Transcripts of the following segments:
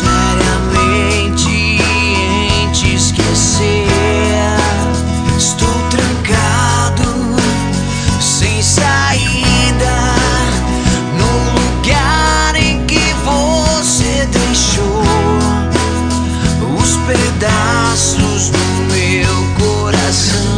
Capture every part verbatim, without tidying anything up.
seriamente em te esquecer. Estou trancado, sem saída, no lugar em que você deixou os pedaços do meu coração.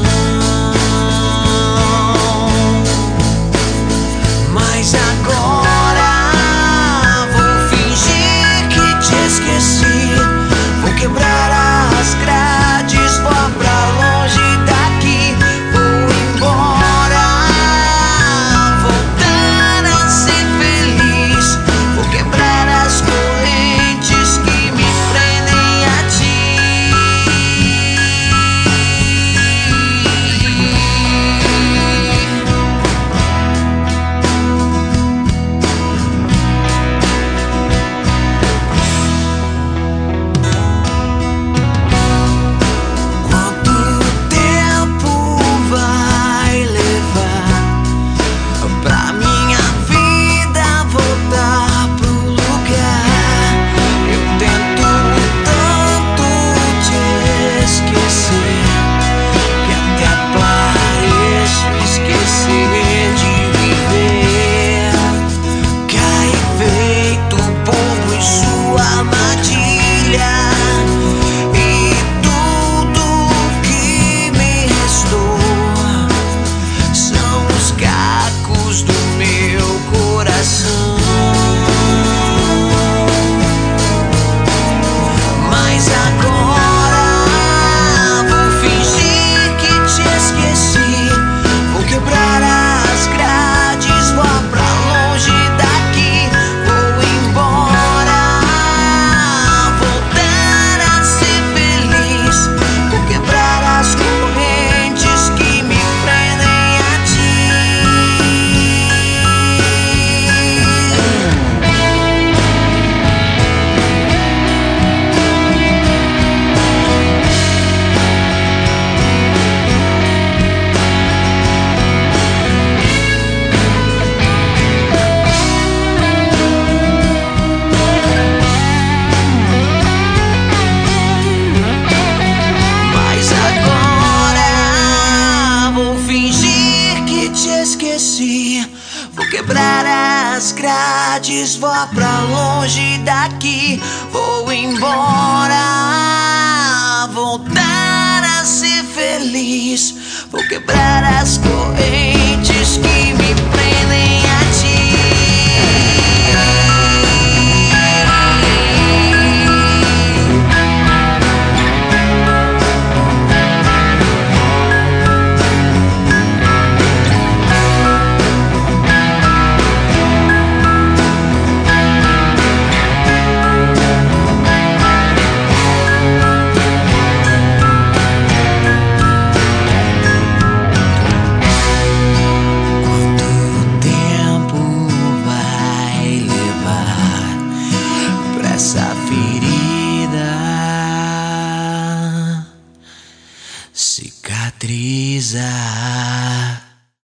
Mas agora vou fingir que te esqueci. Vou quebrar as grades, vou pra longe daqui. Vou embora, voltar a ser feliz. Vou quebrar as correntes que me prendem a ti. Quanto tempo vai levar pra minha vida voltar pro lugar? Eu tento tanto te esquecer que até pareço esquecer de viver. Cai feito bobo em sua armadilha, e tudo que me restou são os cacos do meu coração. Mas agora vou fingir que te esqueci. Vou quebrar as grades, vou pra longe daqui. Vou embora, voltar a ser feliz. Vou quebrar as correntes que me prendem a ti. Mas agora vou fingir que te esqueci. Vou quebrar as grades, vou pra longe daqui. Vou embora, voltar a ser feliz. Vou quebrar as correntes que me prendem a ti. Quanto tempo vai levar pra essa ferida cicatrizar?